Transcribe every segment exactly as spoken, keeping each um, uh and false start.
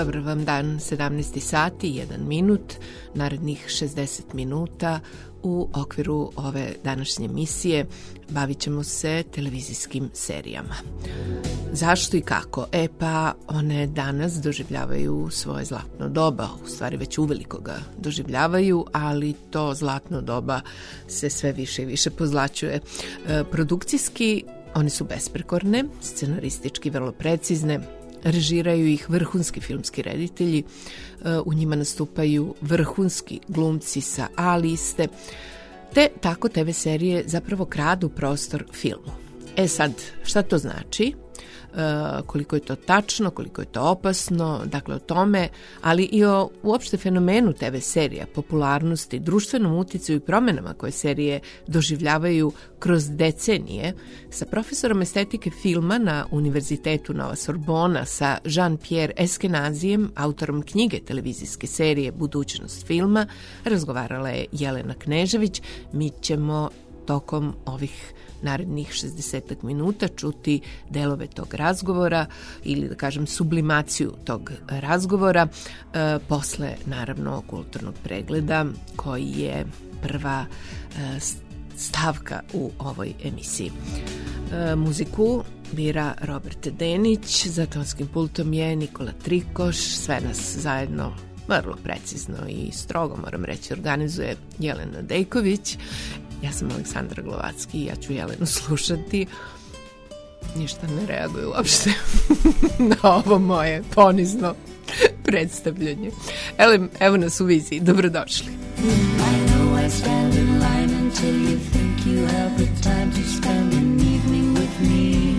Dobar vam dan, sedamnaest sati, jedan minut, narednih šezdeset minuta u okviru ove današnje emisije bavit ćemo se televizijskim serijama. Zašto i kako? E pa one danas doživljavaju svoje zlatno doba, u stvari već uveliko ga doživljavaju, ali to zlatno doba se sve više i više pozlaćuje. E, produkcijski one su besprekorne, scenaristički vrlo precizne, režiraju ih vrhunski filmski reditelji, u njima nastupaju vrhunski glumci sa A liste, te tako te ve serije zapravo kradu prostor filmu. E sad, šta to znači? E, koliko je to tačno, koliko je to opasno, dakle o tome, ali i o uopšte fenomenu te ve serija, popularnosti, društvenom uticaju i promenama koje serije doživljavaju kroz decenije, sa profesorom estetike filma na Univerzitetu Nova Sorbona, sa Jean-Pierre Eskenazijem, autorom knjige televizijske serije Budućnost filma, razgovarala je Jelena Knežević. Mi ćemo tokom ovih narednih šezdeset minuta čuti delove tog razgovora ili da kažem sublimaciju tog razgovora e, posle naravno kulturnog pregleda koji je prva e, stavka u ovoj emisiji. E, muziku bira Robert Denić, za tonskim pultom je Nikola Trikoš, sve nas zajedno vrlo precizno i strogo, moram reći, organizuje Jelena Dejković. Ja sam Aleksandra Glovacki i ja ću Jelenu slušati. Ništa ne reaguje uopšte na ovo moje ponizno predstavljanje. Evo, evo nas u viziji. Dobrodošli. I know I stand in line until you think you have the time to spend an evening with me.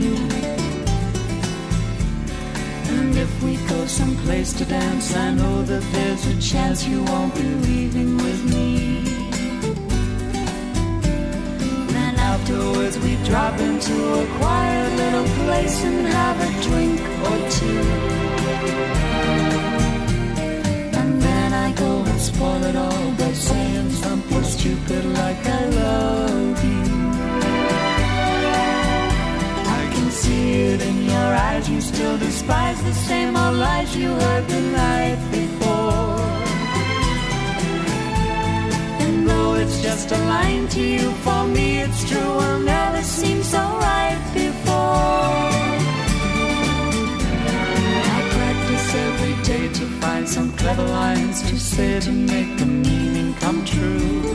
And if we go someplace to dance, I know that there's a chance you won't be leaving with me. Afterwards we drop into a quiet little place and have a drink or two. And then I go and spoil it all by saying something stupid like I love you. I can see it in your eyes, you still despise the same old lies you heard the night before. It's just a line to you, for me it's true, will never seem so right before. I practice every day to find some clever lines to say to make the meaning come true.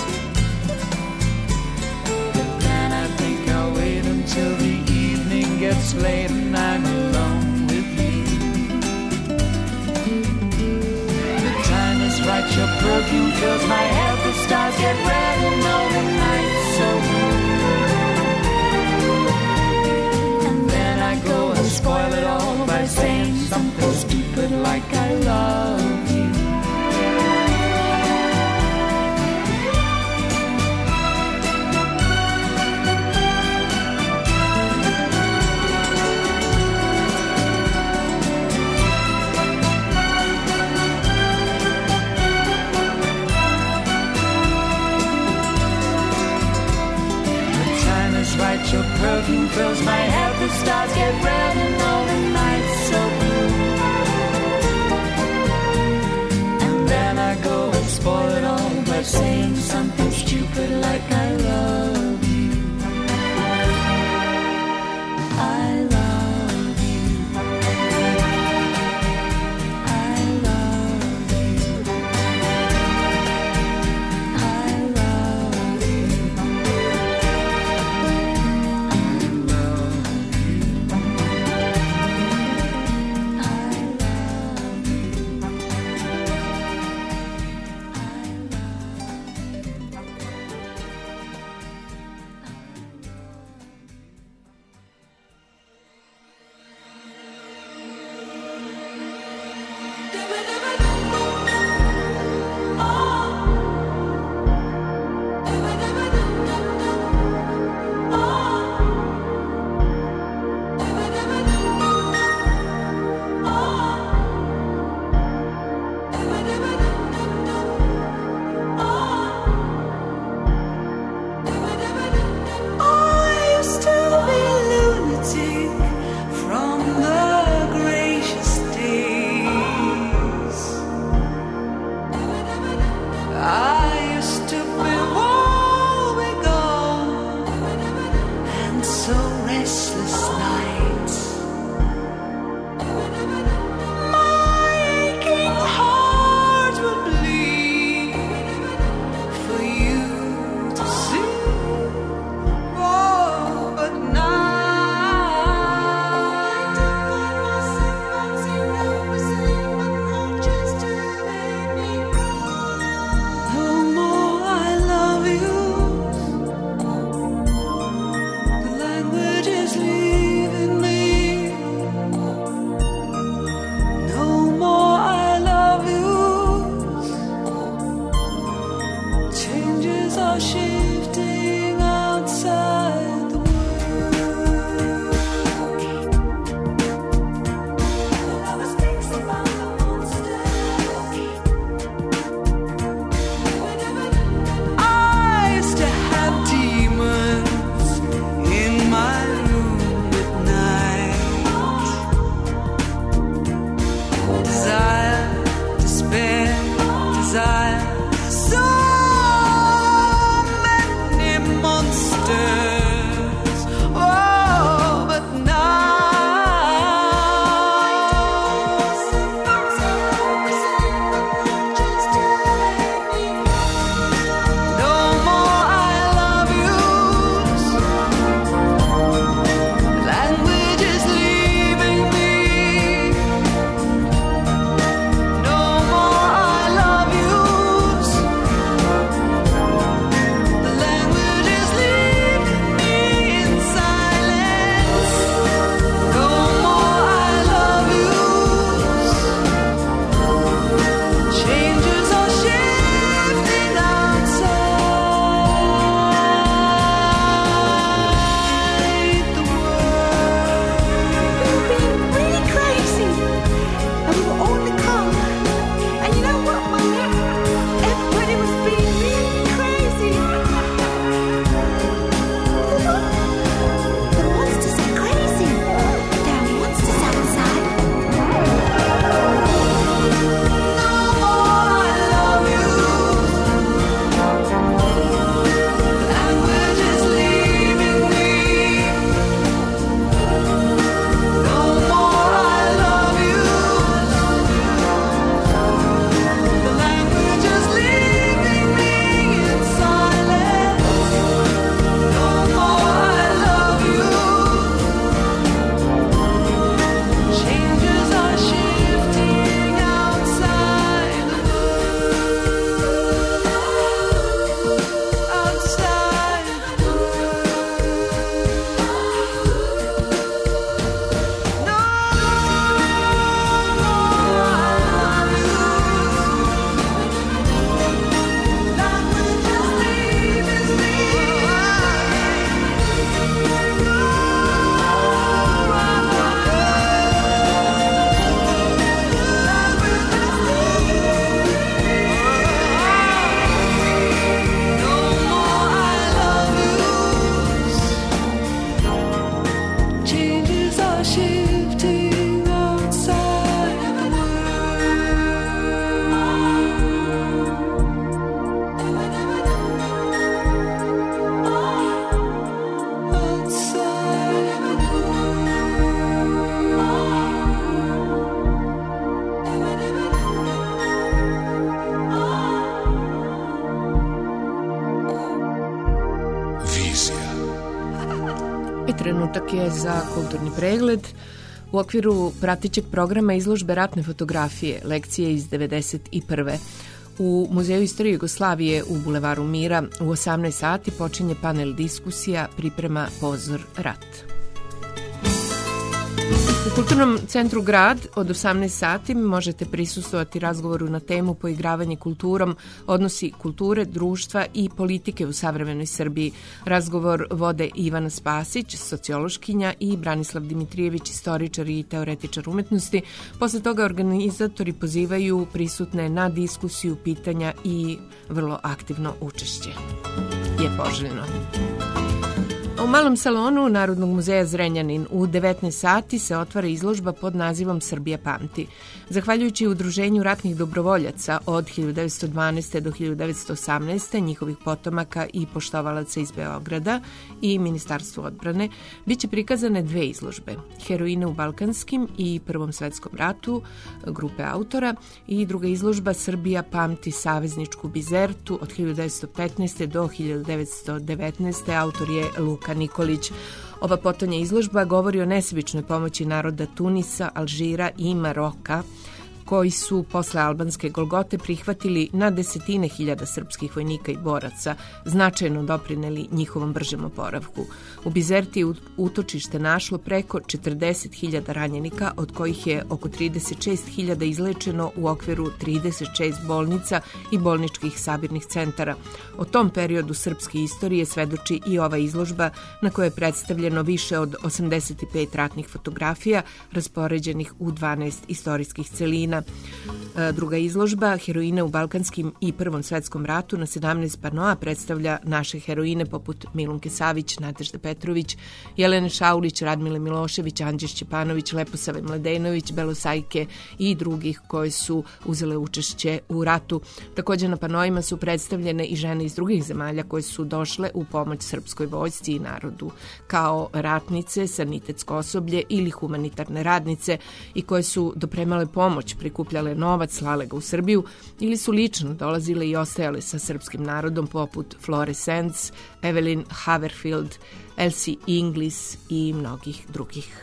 But then I think I'll wait until the evening gets late and I'm alone with you. The time is right, your perfume fills my head. The stars get red and all the night's so blue. And then I go and spoil it all by saying something stupid like I love you. Right, your perfume fills my head, the stars get red and all the night's so blue. And then I go and spoil it all by saying something stupid like I love you. I love you. I love you. I love you. I trenutak je za kulturni pregled. U okviru pratećeg programa izložbe ratne fotografije, lekcije iz devedeset prve. U Muzeju istorije Jugoslavije u Bulevaru Mira u osamnaest sati počinje panel diskusija Priprema pozor rat. U Kulturnom centru Grad od osamnaest sati možete prisustvovati razgovoru na temu Poigravanje kulturom, odnosi kulture, društva i politike u savremenoj Srbiji. Razgovor vode Ivana Spasić, sociološkinja, i Branislav Dimitrijević, istoričar i teoretičar umetnosti. Posle toga organizatori pozivaju prisutne na diskusiju, pitanja i vrlo aktivno učešće. Je poželjno. U malom salonu Narodnog muzeja Zrenjanin u devetnaest sati se otvara izložba pod nazivom Srbija pamti. Zahvaljujući Udruženju ratnih dobrovoljaca od hiljadu devetsto dvanaeste. do hiljadu devetsto osamnaeste. njihovih potomaka i poštovalaca iz Beograda i Ministarstvu odbrane, biće prikazane dve izložbe. Heroine u Balkanskim i Prvom svetskom ratu, grupe autora, i druga izložba Srbija pamti savezničku Bizertu od hiljadu devetsto petnaeste. do hiljadu devetsto devetnaeste. Autor je Luka Nikolić. Ova potonja izložba govori o nesebičnoj pomoći naroda Tunisa, Alžira i Maroka, koji su posle albanske Golgote prihvatili na desetine hiljada srpskih vojnika i boraca, značajno doprineli njihovom bržem oporavku. U Bizerti je utočište našlo preko četrdeset hiljada ranjenika, od kojih je oko trideset šest hiljada izlečeno u okviru trideset šest bolnica i bolničkih sabirnih centara. O tom periodu srpske istorije svedoči i ova izložba, na kojoj je predstavljeno više od osamdeset pet ratnih fotografija raspoređenih u dvanaest istorijskih celina. Druga izložba, Heroine u Balkanskim i Prvom svetskom ratu, na sedamnaest panoa predstavlja naše heroine poput Milunke Savić, Nadežde Petrović, Jelene Šaulić, Radmile Milošević, Anđe Šćepanović, Leposave Mladenović, Belosajke i drugih koje su uzele učešće u ratu. Također na panoima su predstavljene i žene iz drugih zemalja koje su došle u pomoć srpskoj vojsci i narodu, kao ratnice, sanitetsko osoblje ili humanitarne radnice, i koje su dopremale pomoć, prikupljale novac, slale ga u Srbiju ili su lično dolazile i ostajale sa srpskim narodom, poput Flore Sands, Evelyn Haverfield, Elsie Inglis i mnogih drugih.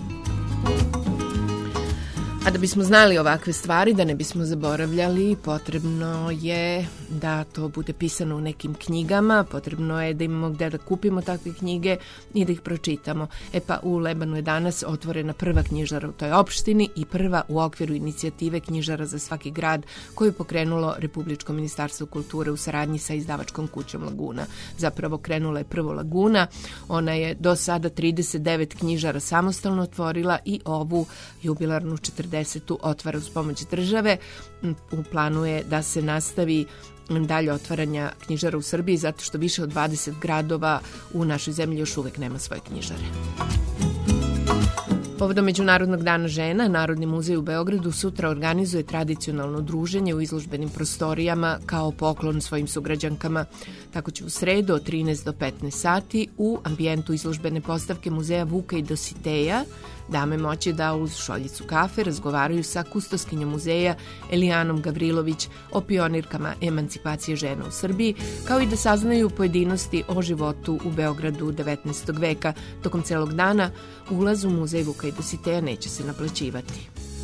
A da bismo znali ovakve stvari, da ne bismo zaboravljali, potrebno je da to bude pisano u nekim knjigama, potrebno je da imamo gde da kupimo takve knjige i da ih pročitamo. E pa u Lebanu je danas otvorena prva knjižara u toj opštini i prva u okviru inicijative Knjižara za svaki grad, koju je pokrenulo Republičko ministarstvo kulture u saradnji sa izdavačkom kućom Laguna. Zapravo krenula je prvo Laguna, ona je do sada trideset devet knjižara samostalno otvorila i ovu jubilarnu četrdesetu otvara uz pomoć države. U planu je da se nastavi dalje otvaranja knjižara u Srbiji, zato što više od dvadeset gradova u našoj zemlji još uvek nema svoje knjižare. Povodom Međunarodnog dana žena, Narodni muzej u Beogradu sutra organizuje tradicionalno druženje u izložbenim prostorijama kao poklon svojim sugrađankama. Tako će u sredu od trinaest do petnaest sati u ambijentu izložbene postavke Muzeja Vuka i Dositeja dame moći da uz šoljicu kafe razgovaraju sa kustoskinjom muzeja Elijanom Gavrilović o pionirkama emancipacije žena u Srbiji, kao i da saznaju pojedinosti o životu u Beogradu devetnaestog veka. Tokom celog dana ulaz u Muzej Vuka i Dositeja neće se naplaćivati.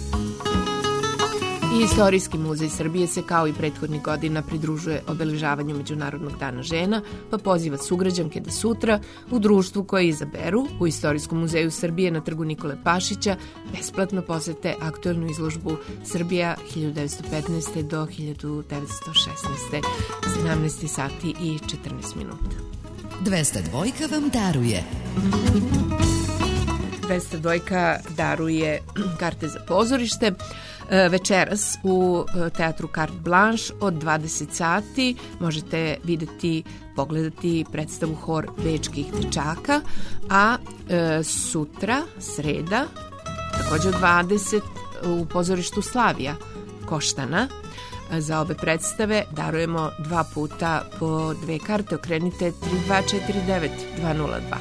I Istorijski muzej Srbije se kao i prethodnih godina pridružuje obeležavanju Međunarodnog dana žena, pa poziva sugrađanke da sutra u društvu koje izaberu u Istorijskom muzeju Srbije na trgu Nikole Pašića besplatno posete aktuelnu izložbu Srbija hiljadu devetsto petnaeste. do hiljadu devetsto šesnaeste. sedamnaest sati i četrnaest minuta. dvesta dvojka vam daruje. dvesta dvojka daruje karte za pozorište. Večeras u teatru Carte Blanche od dvadeset sati možete videti, pogledati predstavu Hor bečkih dečaka, a e, sutra, sreda, također od dvadeset u pozorištu Slavija Koštana. Za obe predstave darujemo dva puta po dve karte. Okrenite tri dva četiri devet dva nula dva.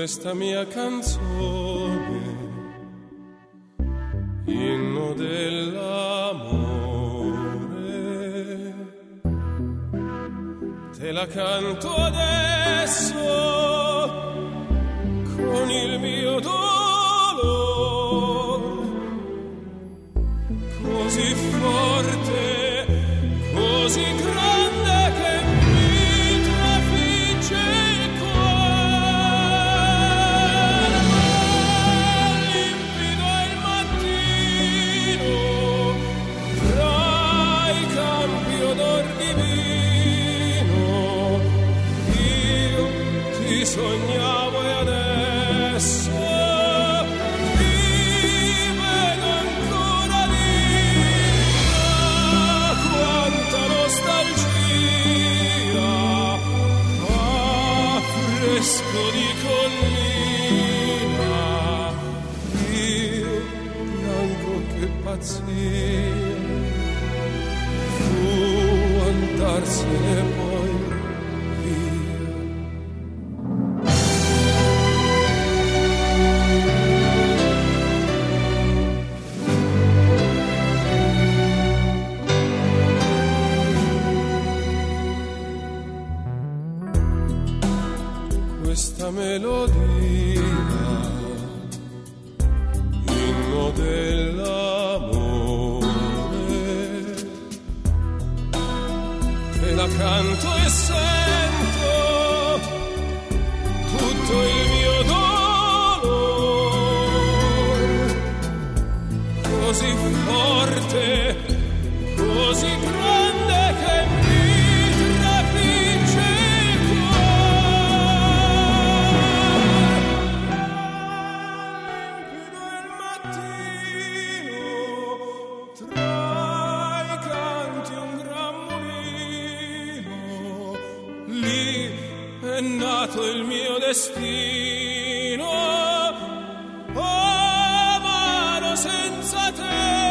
questa mia canzone, inno dell'amore, te la canto adesso con il mio dolore, così forte, così grande che mi trafigge il cuore. Limpido il mattino, tra i campi odor divino, io ti sognavo e adesso di collina, io piango che pazzia, fu andarsene poi via. Questa melodia, inno dell'amore, te la canto e sento tutto il mio dolore, così forte, così grande che mi trafigge il è nato il mio destino, amaro senza te.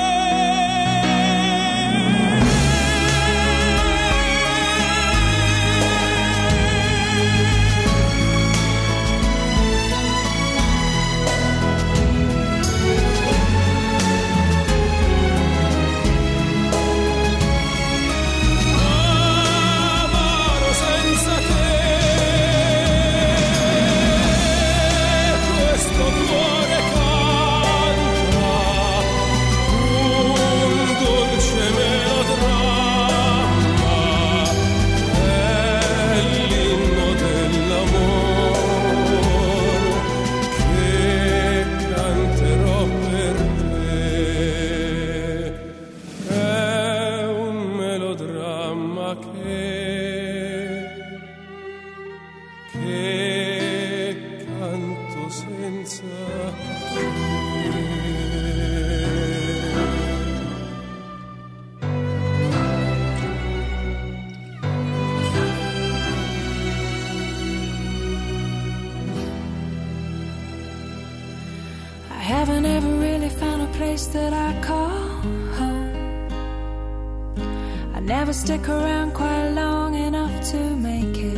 Haven't ever really found a place that I call home. I never stick around quite long enough to make it.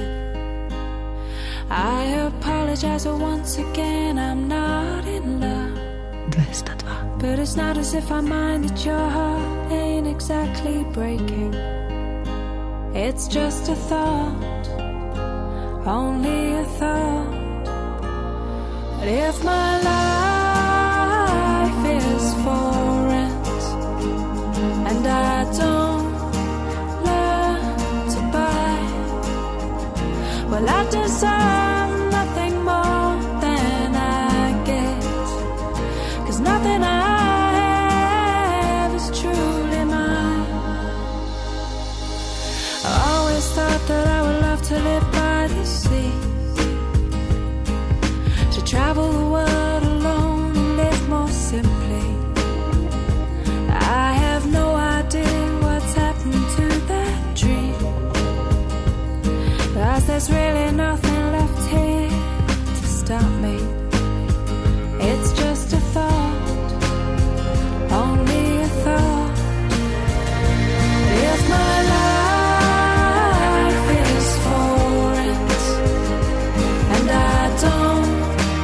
I apologize once again, I'm not in love. But it's not as if I mind that your heart ain't exactly breaking. It's just a thought, only a thought. But if my life is for rent and I don't learn to buy, well, I deserve nothing more than I get, 'cause nothing I have is truly mine. I always thought that I would love to live by the sea, to travel the world alone and live more simply. I have no idea what's happened to that dream, 'cause there's really nothing left here to stop me. It's just a thought, only a thought. If my life is for rent and I don't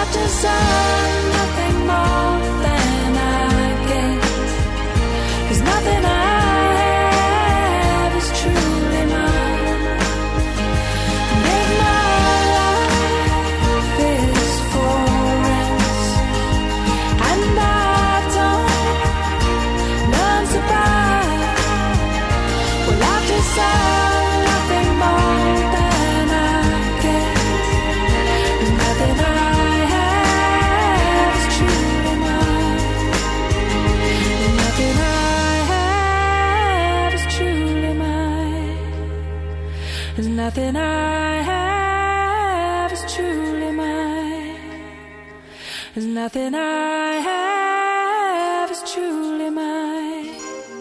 I deserve nothing more than I get, 'cause nothing I have is truly mine. And if my life is for rent and I don't learn to buy, well, I deserve nothing more than I get, 'cause nothing I have is truly mine. And nothing I have is truly mine. There's nothing I have is truly mine. There's nothing I have is truly mine.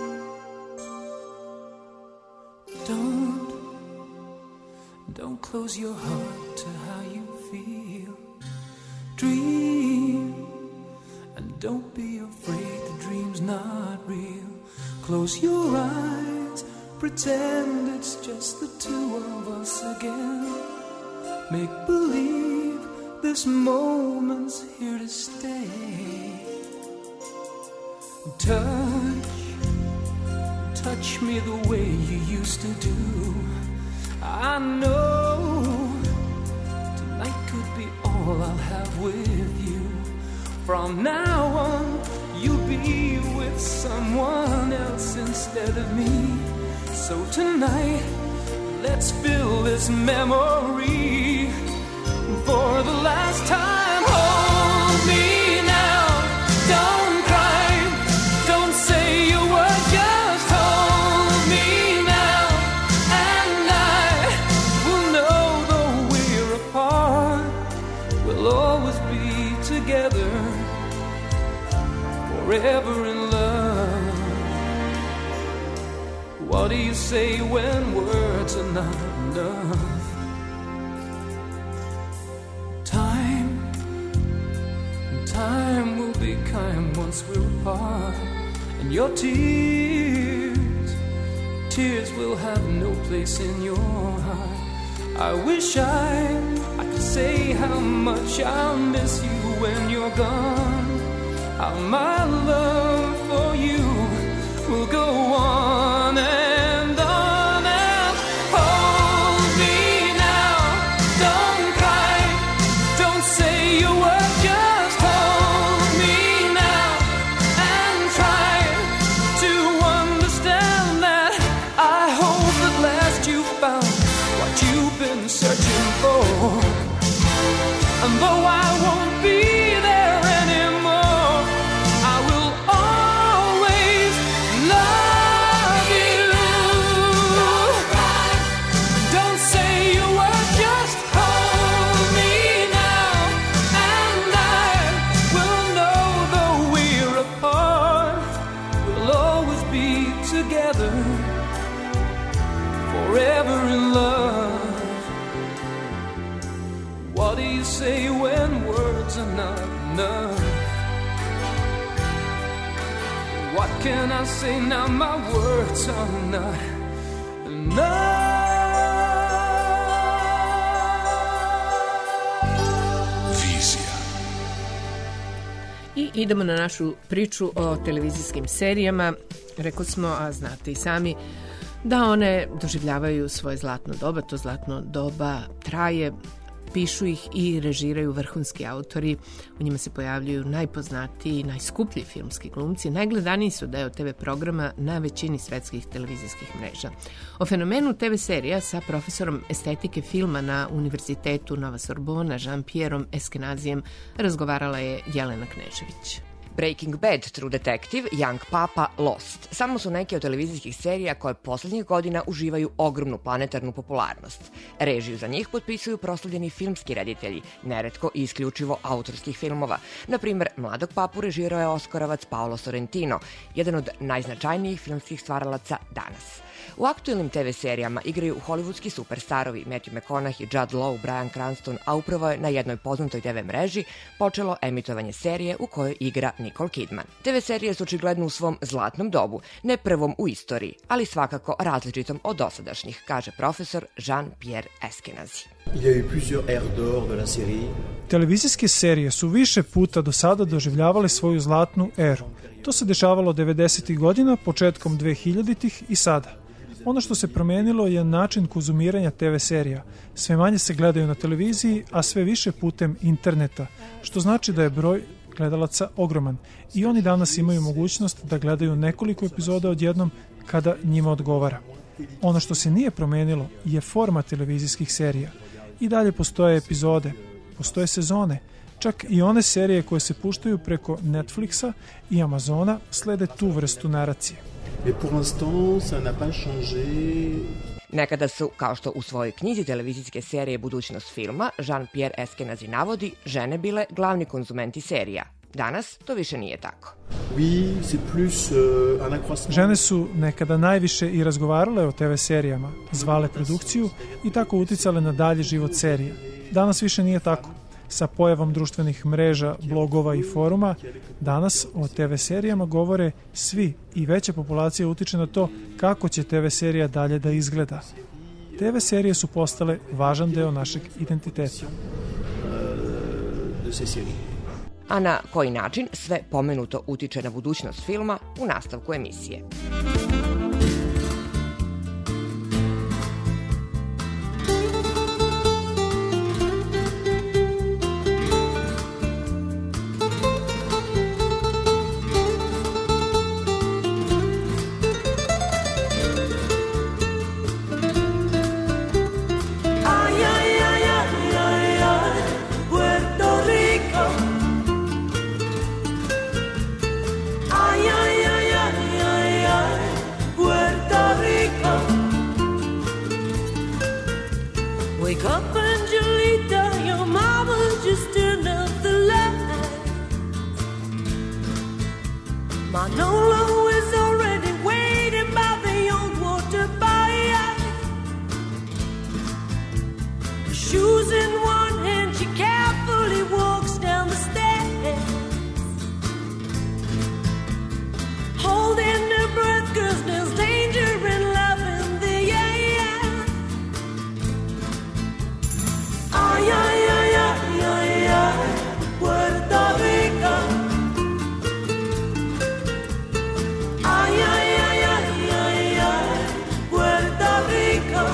Don't, don't close your heart to how you feel. Dream, and don't be afraid the dream's not real. Close your eyes, pretend it's just the two of us again. Make believe this moment's here to stay. Touch, touch me the way you used to do. I know tonight could be all I'll have with you. From now on, you'll be with someone else instead of me. So tonight, let's fill this memory for the last time. Hold me now, don't cry, don't say a word, just hold me now. And I will know though we're apart, we'll always be together, forever in love. What do you say when words are not enough? Time, time will be kind once we're apart. And your tears, tears will have no place in your heart. I wish I, I could say how much I'll miss you when you're gone. How my love for you will go on and on and hold me now. Don't cry, don't say a word, just hold me now and try to understand that I hope at last you found what you've been searching for. And though I won't be there anymore, I will always love you. Don't cry, don't say a word, just hold me now. And I will know though we're apart, we'll always be together, forever in love. What do you say when words are not enough? What can I say now? My words are not enough. Vizija. I idemo na našu priču o televizijskim serijama. Rekli smo, a znate i sami, da one doživljavaju svoje zlatno doba. To zlatno doba traje, pišu ih i režiraju vrhunski autori. U njima se pojavljuju najpoznatiji i najskuplji filmski glumci. Najgledaniji su deo te ve programa na većini svetskih televizijskih mreža. O fenomenu te ve serija sa profesorom estetike filma na Univerzitetu Nova Sorbona, Jean-Pierreom Eskenazijem, razgovarala je Jelena Knežević. Breaking Bad, True Detective, Young Papa, Lost. Samo su neke od televizijskih serija koje poslednjih godina uživaju ogromnu planetarnu popularnost. Režiju za njih potpisuju proslavljeni filmski reditelji, neretko i isključivo autorskih filmova. Na primer, Mladog papu režirao je Oskaravac Paolo Sorrentino, jedan od najznačajnijih filmskih stvaralaca danas. U aktuelnim te ve serijama igraju hollywoodski superstarovi Matthew McConaughey, Jude Law, Bryan Cranston, a upravo je na jednoj poznatoj te ve mreži počelo emitovanje serije u kojoj igra Nicole Kidman. te ve serije su očigledno u svom zlatnom dobu, ne prvom u istoriji, ali svakako različitom od dosadašnjih, kaže profesor Jean-Pierre Eskenazi. Il y a eu plusieurs ères d'or de la série. Televizijske serije su više puta do sada doživljavale svoju zlatnu eru. To se dešavalo devedesetih godina, početkom dvehiljaditih i sada. Ono što se promenilo je način konzumiranja te ve serija. Sve manje se gledaju na televiziji, a sve više putem interneta, što znači da je broj gledalaca ogroman. I oni danas imaju mogućnost da gledaju nekoliko epizoda odjednom kada njima odgovara. Ono što se nije promenilo je forma televizijskih serija. I dalje postoje epizode, postoje sezone, čak i one serije koje se puštaju preko Netflixa i Amazona slede tu vrstu naracije. Mais pour l'instant, ça n'a pas changé. Nekada su, kao što u svojoj knjizi televizijske serije Budućnost filma, Jean-Pierre Eskenazi navodi, žene bile glavni konzumenti serija. Danas to više nije tako. Oui, c'est plus euh, un accroissement. Žene su nekada najviše i razgovarale o te ve serijama, zvale produkciju i tako uticale na dalji život serija. Danas više nije tako. Sa pojavom društvenih mreža, blogova i foruma, danas o te ve serijama govore svi i veća populacija utiče na to kako će te ve serija dalje da izgleda. te ve serije su postale važan deo našeg identiteta. A na koji način sve pomenuto utiče na budućnost filma u nastavku emisije. Wake up, Angelita, your mama's just turned up the light. Manolo is already waiting by the old water buy. Shoes in one hand, she carefully walks down the stairs, holding her breath 'cause there's danger in love in the air. Ay, ay, ay, ay, ay, ay, Puerto Rico. Ay, ay, ay, ay, ay, ay, Puerto Rico.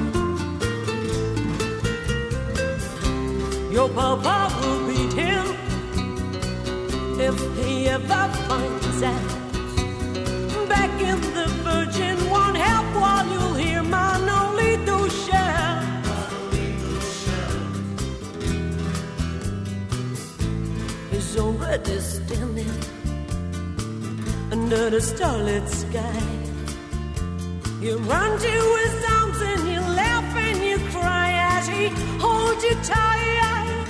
Your papa will beat him if he ever finds out. Back in the Virgin won't help while you'll hear Manolito shout. He's already standing under the starlit sky. You run to his arms and you laugh and you cry as he holds you tight.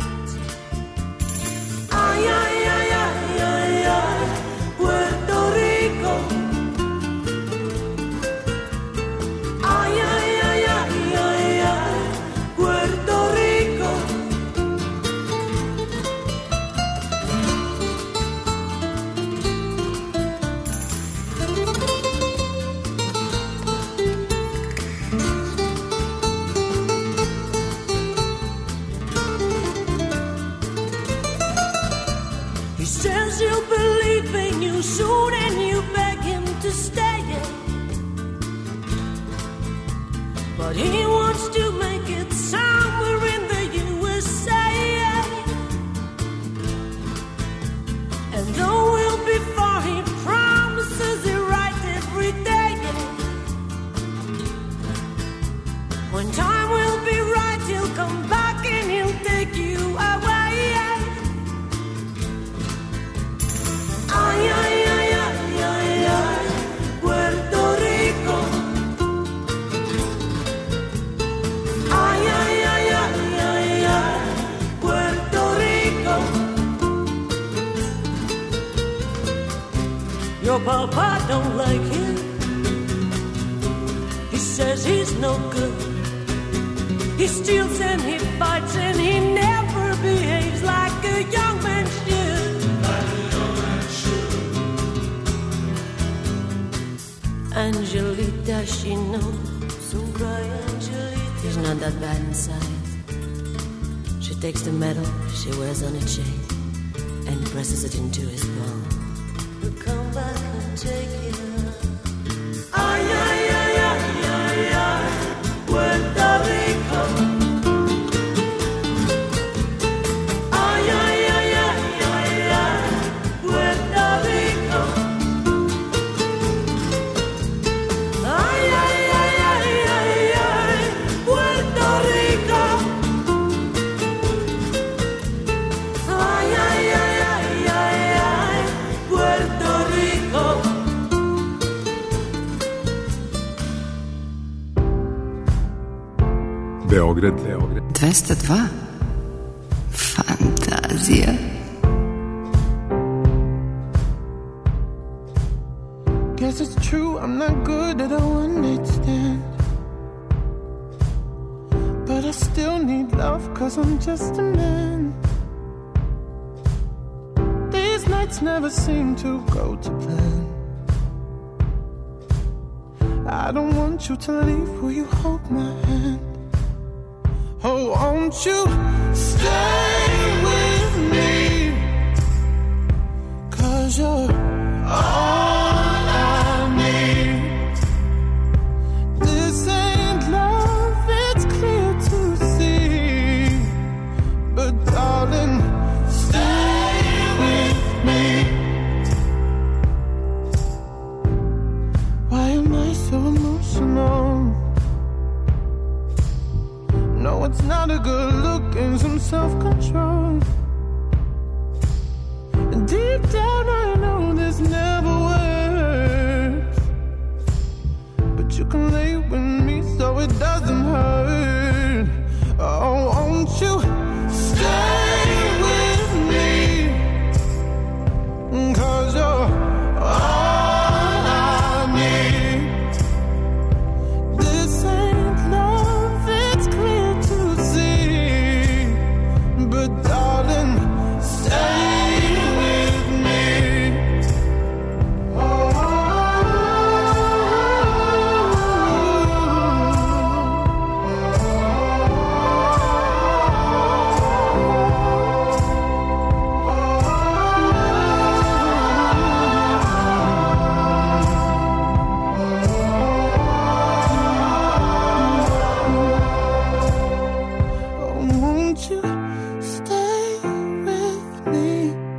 Ay, ay, ay, ay, ay, ay, Puerto Rico. Ay, ay, ay, ay, ay, ay, Puerto Rico. He says he'll believe in you soon and you beg him to stay. But he wants to make it somewhere in the U S A. And though we'll be far, he promises it right every day. When time will be right, he'll come back and he'll take you away. Ay, ay, ay, ay, ay, ay, Puerto Rico. Ay, ay, ay, ay, ay, ay, Puerto Rico. Your papa don't like him says he's no good. He steals and he fights and he never behaves like a young man should. Like a young man should. Angelita, she knows. Don't cry, Angelita. He's not that bad inside. She takes the medal she wears on a chain and presses it into his palm. He'll come back and take it. Ay, ay, ay, ay, ay, ay, Puerto Rico. Ay, ay, ay, ay, ay, ay, Puerto Rico. Ay, ay, ay, ay, ay, ay, Puerto Rico. Ay, ay, ay, ay, ay, ay, Puerto Rico. Beograd, Beograd. dvesta dva. Fantazija. Guess it's true, I'm not good at a one night stand. But I still need love, cause I'm just a man. These nights never seem to go to plan. I don't want you to leave, will you hold my hand? Oh, won't you stay with me? Cause you're all I need. This ain't love, it's clear to see. But darling, stay with me. Why am I so emotional? No, it's not a good look and some self-control. And deep down I know this never works. But you can lay with me so it doesn't hurt. Oh, won't you stay with me? Cause you're all I need. This ain't love, it's clear to see. But darling, stay with me. Oh, won't you stay with me?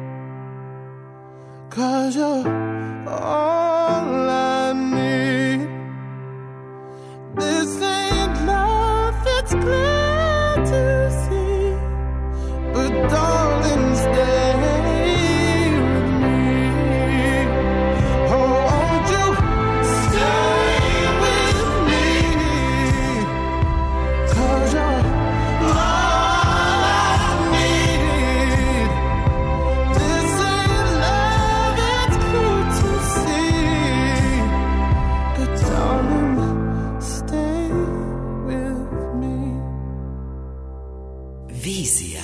Cause you're all I need. This ain't love, it's clear to see. But darling, stay with me. Oh, won't you stay with me? Cause you're all I need. This ain't love, it's clear to see. But darling, stay with me. Vizija.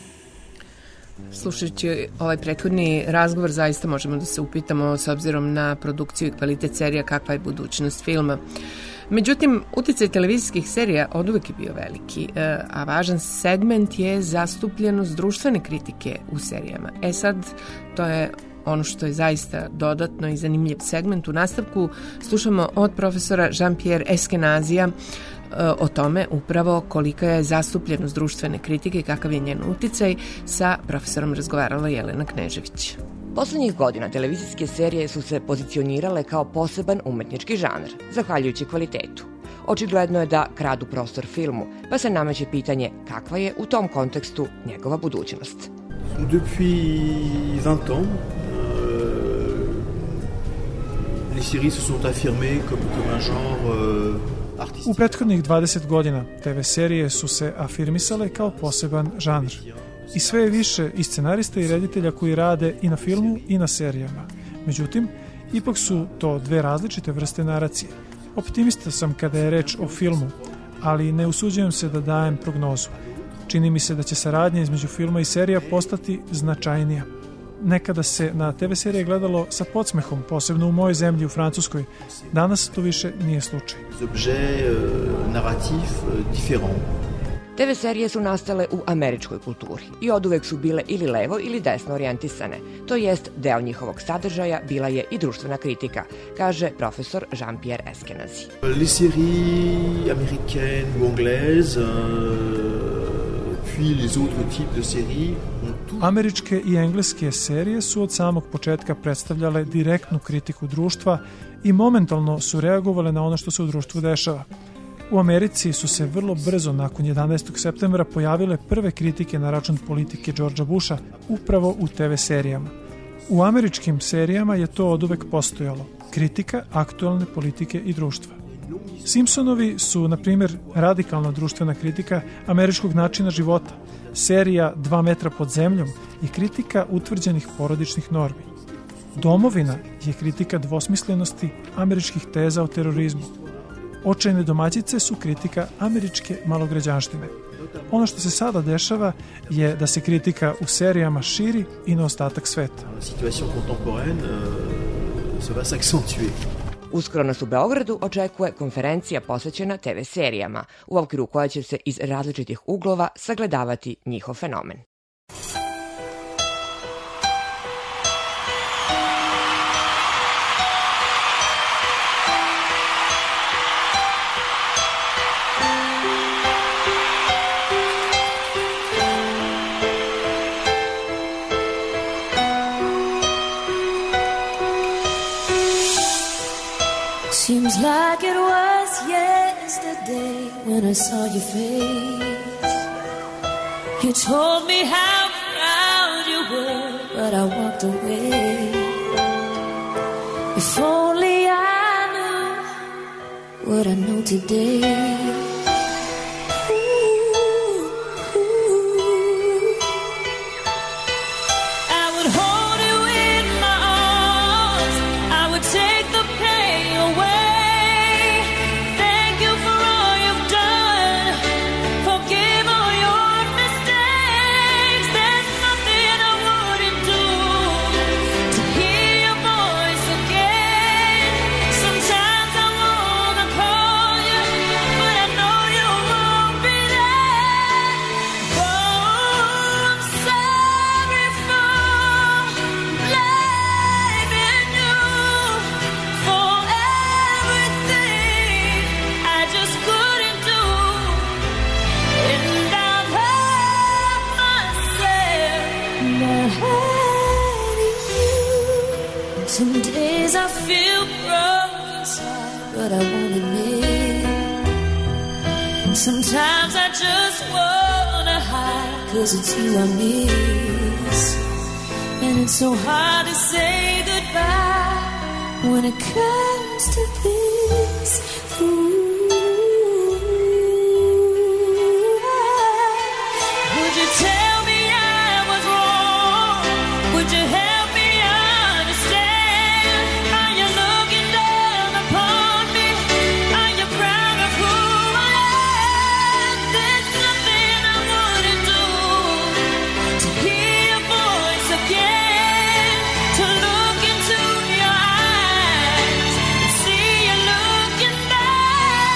Slušajući ovaj prethodni razgovor, zaista možemo da se upitamo, s obzirom na produkciju i kvalitet serija, kakva je budućnost filma. Međutim, uticaj televizijskih serija oduvek je bio veliki, a važan segment je zastupljenost društvene kritike u serijama. E sad, to je ono što je zaista dodatno i zanimljiv segment. U nastavku slušamo od profesora Jean-Pierre Eskenazija o tome upravo kolika je zastupljenost društvene kritike i kakav je njen uticaj. Sa profesorom razgovarala Jelena Knežević. Poslednjih godina televizijske serije su se pozicionirale kao poseban umetnički žanr, zahvaljujući kvalitetu. Očigledno je da kradu prostor filmu, pa se nameće pitanje kakva je u tom kontekstu njegova budućnost. Depuis vingt ans, euh, les séries se sont affirmées comme, comme un genre euh, artistique. U prethodnih dvadeset godina te ve serije su se afirmisale kao poseban žanr. I sve je više i scenarista i reditelja koji rade i na filmu i na serijama. Međutim, ipak su to dve različite vrste naracije. Optimista sam kada je reč o filmu, ali ne usuđujem se da dajem prognozu. Čini mi se da će saradnja između filma i serija postati značajnija. Nekada se na te ve serije gledalo sa podsmehom, posebno u mojoj zemlji, u Francuskoj. Danas to više nije slučaj. te ve serije su nastale u američkoj kulturi i oduvek su bile ili levo ili desno orijentisane, to jest deo njihovog sadržaja bila je i društvena kritika, kaže profesor Jean-Pierre Eskenazi. Les séries américaines ou anglaises, puis les autres types de séries. Američke i engleske serije su od samog početka predstavljale direktnu kritiku društva i momentalno su reagovale na ono što se u društvu dešava. U Americi su se vrlo brzo nakon jedanaestog septembra pojavile prve kritike na račun politike Georgea Busha upravo u te ve serijama. U američkim serijama je to oduvek postojalo, kritika aktualne politike i društva. Simpsonovi su, na primjer, radikalna društvena kritika američkog načina života, serija Dva metra pod zemljom i kritika utvrđenih porodičnih normi. Domovina je kritika dvosmislenosti američkih teza o terorizmu. Očajne domaćice su kritika američke malograđanštine. Ono što se sada dešava je da se kritika u serijama širi i na ostatak sveta. Uskoro nas u Beogradu očekuje konferencija posvećena te ve serijama, u okviru koja će se iz različitih uglova sagledavati njihov fenomen. Seems like it was yesterday when I saw your face. You told me how proud you were, but I walked away. If only I knew what I know today. Some days I feel broken inside, but I won't admit. Sometimes I just wanna hide, 'cause it's you I miss. And it's so hard to say goodbye when it comes to this. Ooh. Would you tell me I was wrong? Would you help me understand? Are you looking down upon me? Are you proud of who I am? There's nothing I wouldn't do to hear your voice again, to look into your eyes and see you looking back.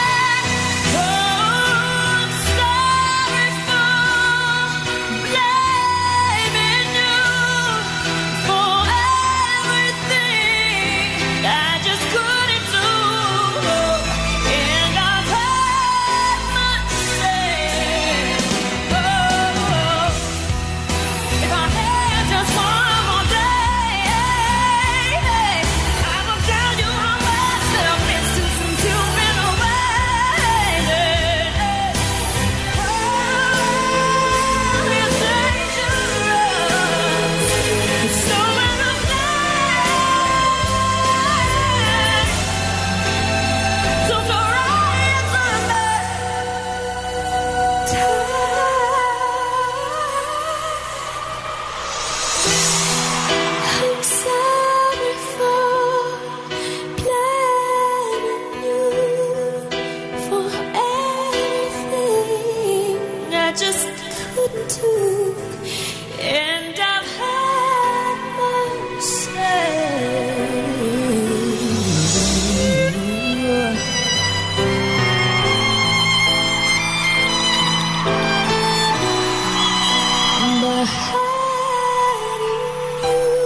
couldn't do, and I've had my say. But had you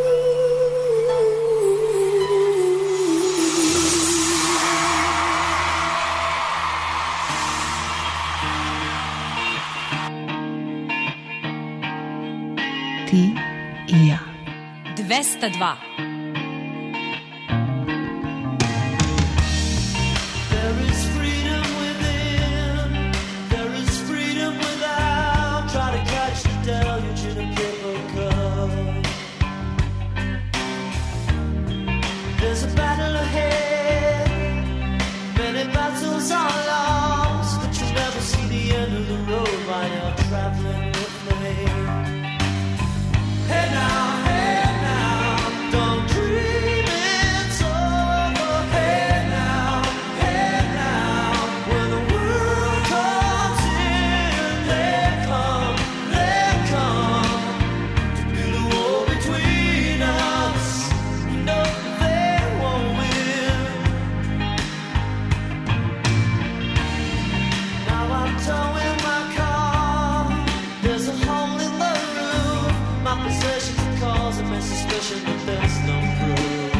Ti i ja. dvesta dva. There is freedom within, there is freedom without. Try to catch the deluge in a paper cup. There's a battle ahead, many battles are lost, but you never see the end of the road while you're traveling with me. Hey now, hey now, don't dream it's over. Hey now, hey now, when the world comes in, they come, they come to build a wall between us. We know they won't win. Now I'm towing my car. There's a hole in the roof. My possessions are causing me suspicion that there's no proof.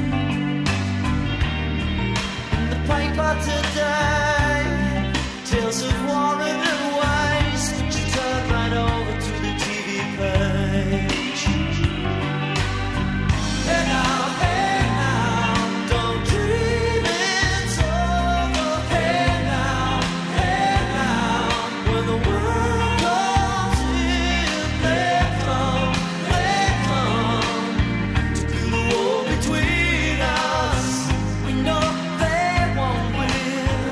In the paper today, tales of war and waste, but you turn right over to the T V page. Hey now, hey now, don't dream it's over. Hey now, hey now, when the world comes in, they come, they come to build a wall between us. We know they won't win.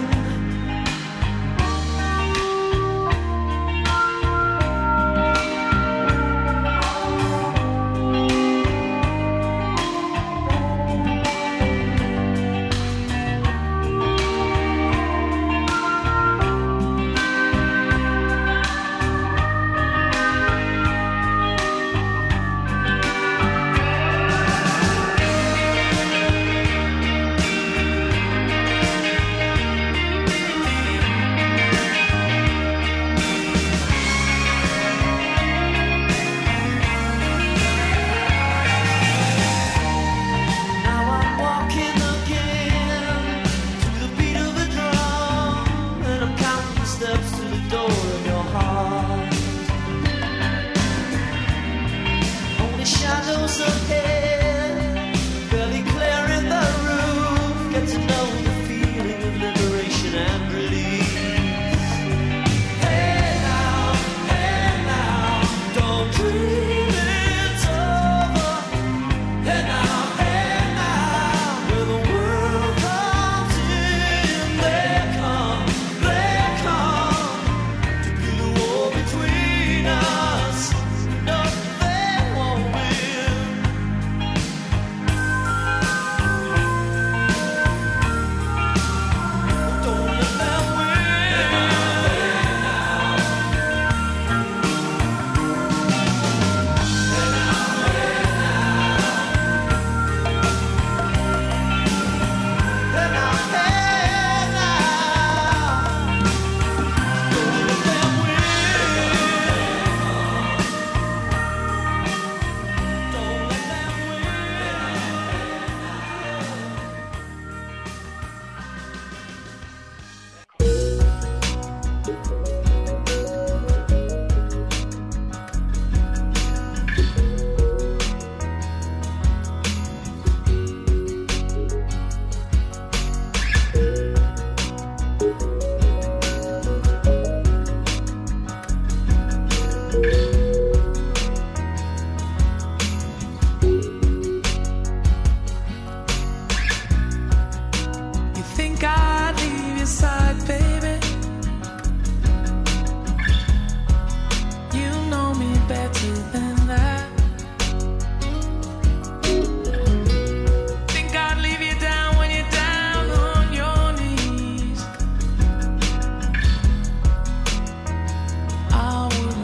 Now I'm walking again to the beat of a drum, and I'm counting the steps to the door of your heart. Only shadows ahead, barely clearing the roof. Get to know the feeling of liberation and release. Hey now, hey now, don't dream it's over. Hey now, hey now, when the world comes in, they come, they come to build a wall between us. No, they won't win. Don't let them win. Hey now, hey now, don't let them win. Don't let them You think I'd leave your side, baby? You know me better than that. Think I'd leave you down when you're down on your knees? I wouldn't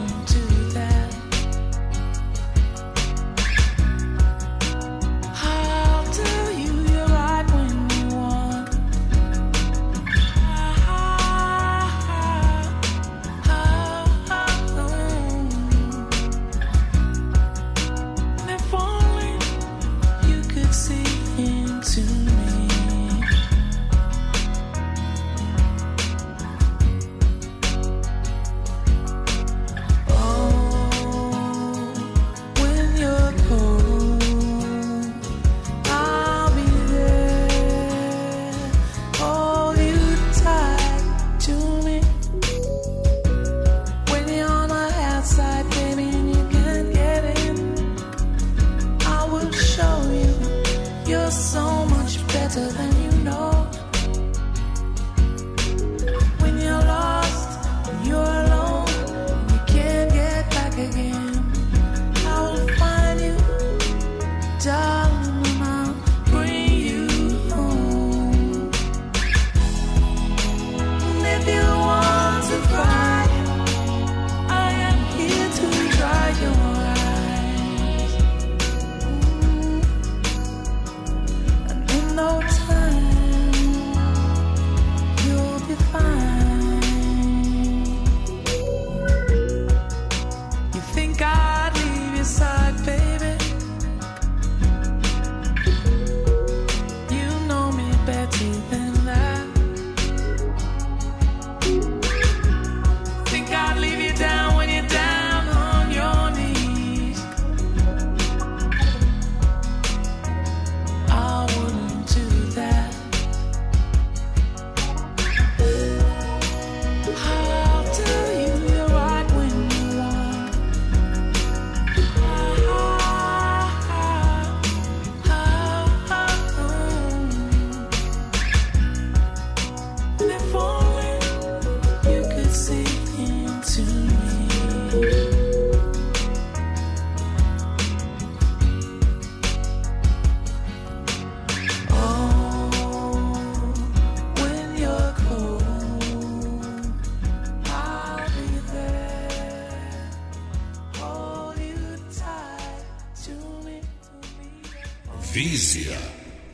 Vizija.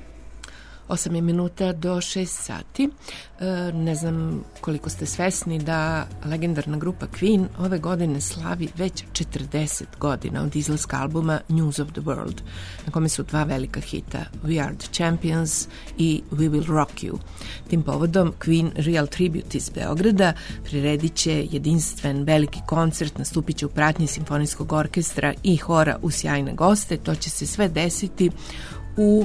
osam je minuta do šest sati. E, ne znam koliko ste svesni da legendarna grupa Queen ove godine slavi već četrdeset godina od izlaska albuma News of the World, na kome su dva velika hita We Are the Champions i We Will Rock You. Tim povodom Queen Real Tribute iz Beograda priredit će jedinstven veliki koncert, nastupit će u pratnji simfonijskog orkestra i hora u sjajne goste. To će se sve desiti u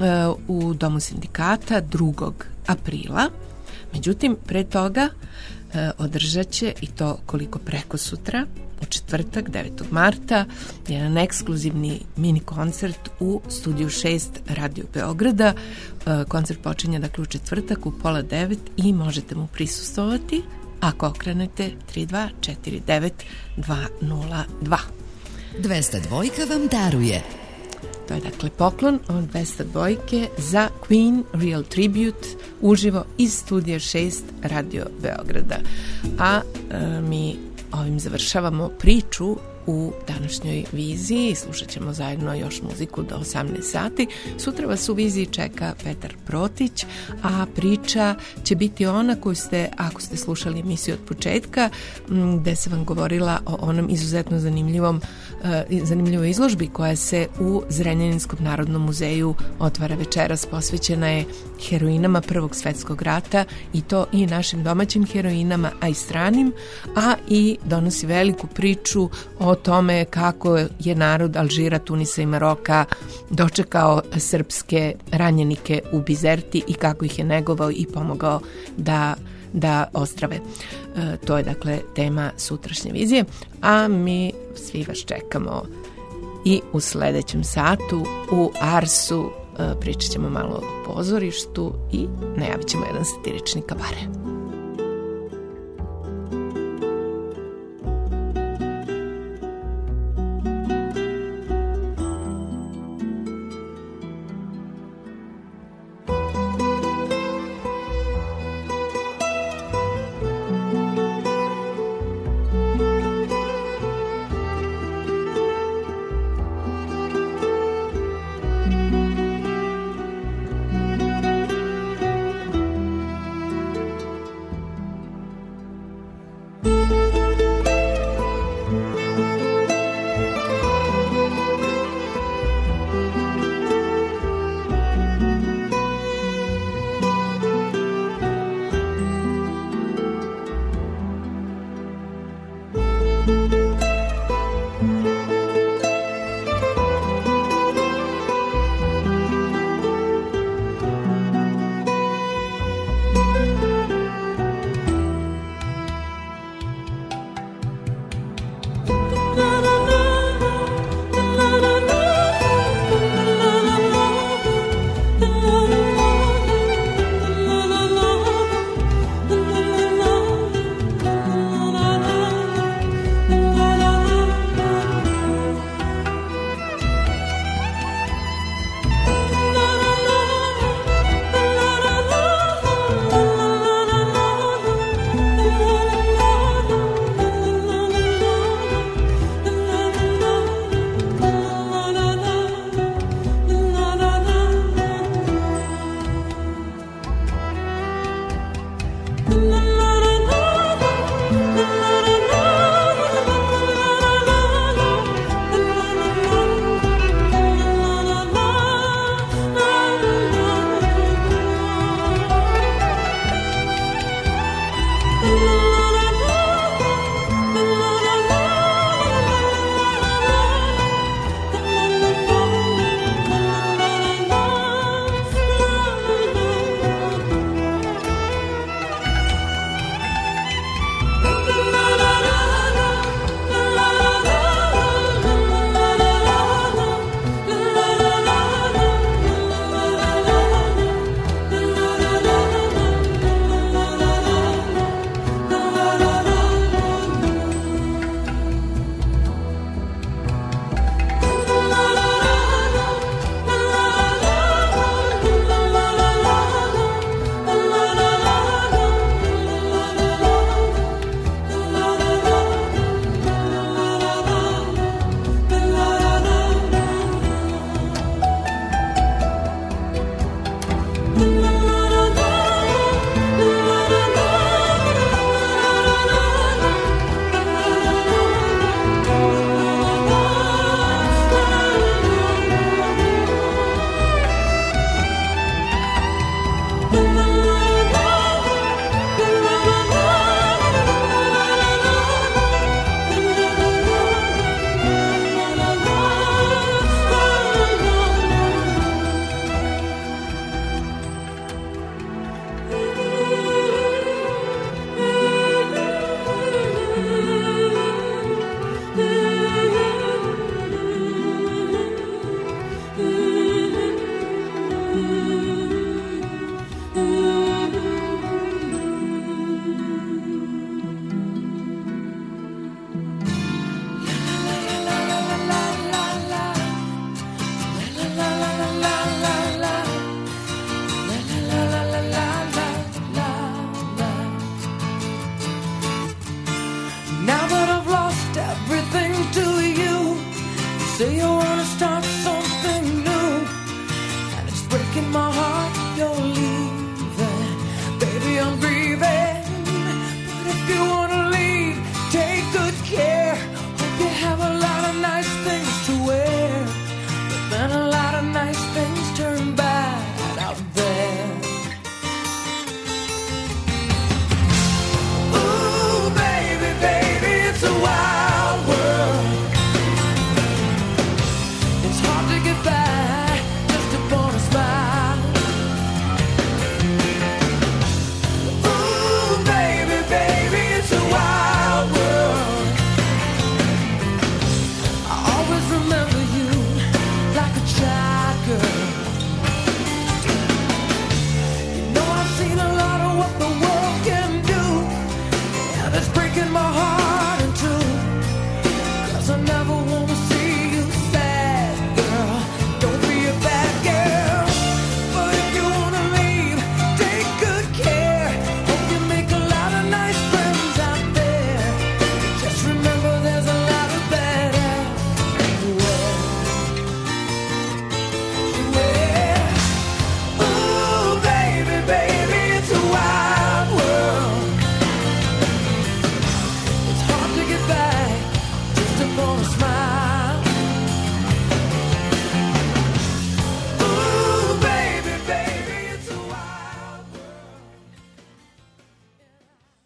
u Domu sindikata drugog aprila. Međutim, pre toga e, održat će, i to koliko preko sutra, u četvrtak, devetog marta, jedan ekskluzivni mini koncert u studiju šest Radio Beograda. E, koncert počinje dakle u četvrtak u pola devet i možete mu prisustvovati ako okrenete tri dva četiri devet dva nula dva. dvesta dva vam daruje. To je dakle poklon od dvesta dva za Queen Real Tribute uživo iz studija šest Radio Beograda. A e, mi ovim završavamo priču u današnjoj viziji i slušat ćemo zajedno još muziku do osamnaest sati. Sutra vas u viziji čeka Petar Protić, a priča će biti ona koju ste, ako ste slušali emisiju od početka, gde se vam govorila o onom izuzetno zanimljivom zanimljivoj izložbi koja se u Zrenjaninskom narodnom muzeju otvara večeras. Posvećena je heroinama Prvog svetskog rata, i to i našim domaćim heroinama, a i stranim, a i donosi veliku priču o tome kako je narod Alžira, Tunisa i Maroka dočekao srpske ranjenike u Bizerti i kako ih je negovao i pomogao da da ostrave. E, to je dakle tema sutrašnje vizije, a mi svi vas čekamo i u sledećem satu u Arsu. E, pričat ćemo malo o pozorištu i najavit ćemo jedan satirični kabare. say you wanna start